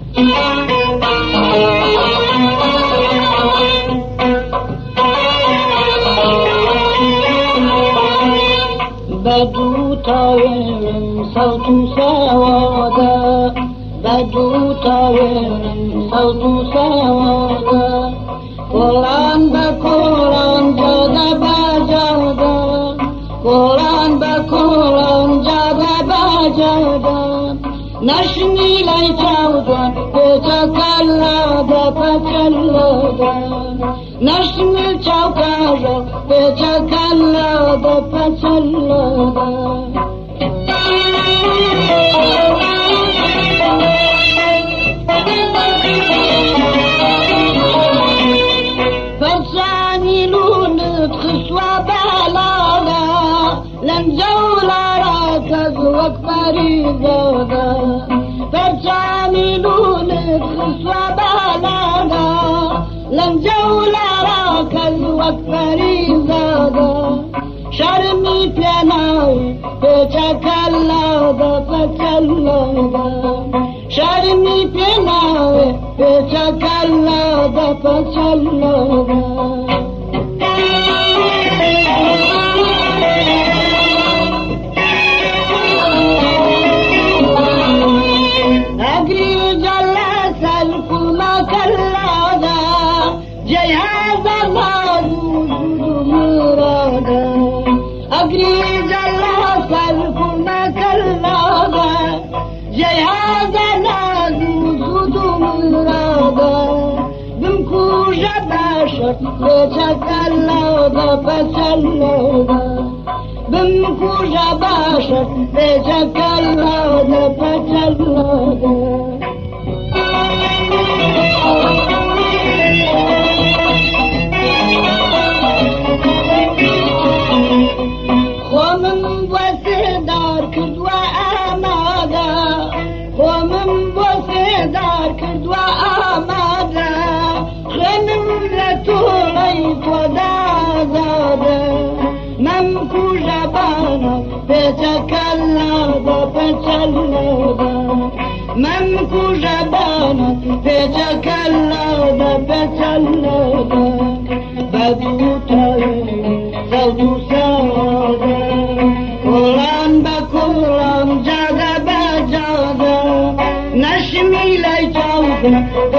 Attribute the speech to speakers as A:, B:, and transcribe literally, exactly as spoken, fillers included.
A: بدو طاير صوت سوادا بدو طاير صوت سوادا قرآن بقرآن جادا بجادا قرآن بقرآن جادا بجادا نشمي لي جادا بتكلا بتكلا نشمي جادا بتكلا بتكلا فرساني لونك خسوة بلالا لن جولا راكز وكبري زودا فرساني لونك خسوة بلالا لن جولا راكز وكبري زودا شرمي بيناوي بتكلا بتكلا شرمي بيناوي بتكلا بتكلا أجري جلس الكما كلادا جهاز الله وجود مرادا أجري جلس الكما كلادا جهاز الله وجود مرادا بمكو جباشر بتكلا بتكلا بمكو جباشر بتكلا بتكلا ومن بوسدار كدوا آمادا ومن بوسدار كدوا آمادا خنم لتوليت ودازادا ممكو جبانا بتكلا بتكلا ممكو جبانا بتكلا بتكلا بدو طاير صوت سوادا قرآن بقرآن جادا بجادا نشمي لي جادا